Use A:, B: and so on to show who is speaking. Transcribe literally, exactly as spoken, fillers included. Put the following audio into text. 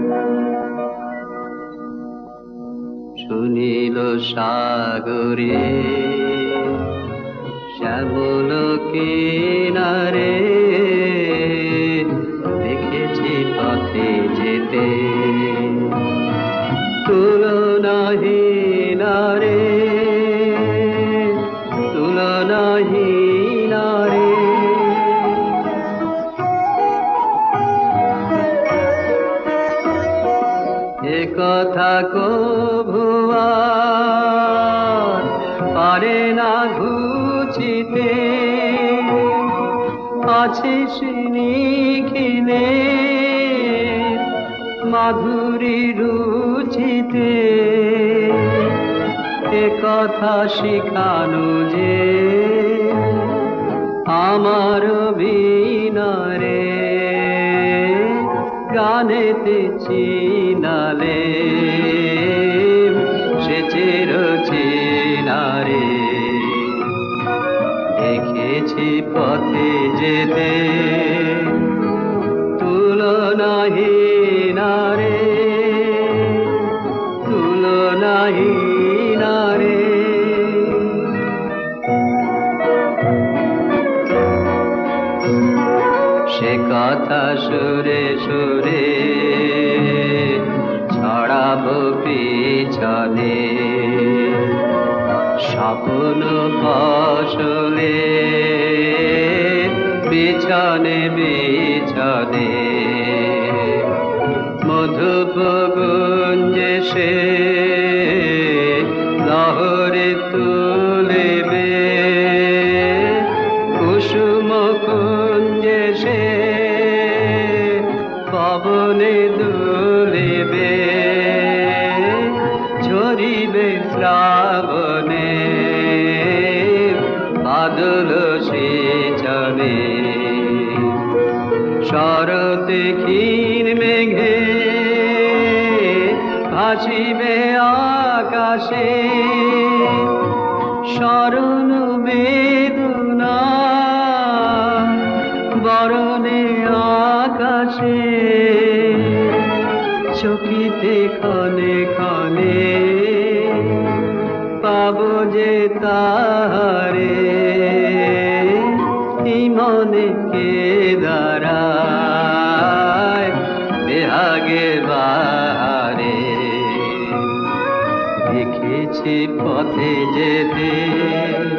A: সুনীল সাগরে শ্যামল কিনারে দেখেছি পথে যেতে তুলনাহীন রে, তুলনাহীন রে। এ কথা কভু আর পারে না ঘুচিতে, আছে নিখিলে মাধুরী রুচিতে। এ কথা শিখানো যে আমার বিনারে, গানেতে চিনালে সে চির চিনারে। দেখেছি পথে যেতে তুলনাহীন রে, তুলনাহীন রে। সে কথা সুরে সুরে ছড়াবো পিছনে, স্বপ্ন ফসলে বিছনে বিছনে। মধুপ গুঞ্জে সে লহরে তুলিবে, কুসুম কুঞ্জে সে পবনে দুলিবে, ঝরিবে শ্রাবণে বাদল সেচনে। শরতে ক্ষীণ মেঘে ভাসিবে আকাশে, শরণ বেদনা বরণে আকাশে। চকিতে ক্ষণে ক্ষণে পাবো যে তাহারে, মনে কে দাঁড়ায় বেহাগে বাহারে। দেখেছি পথে যেতে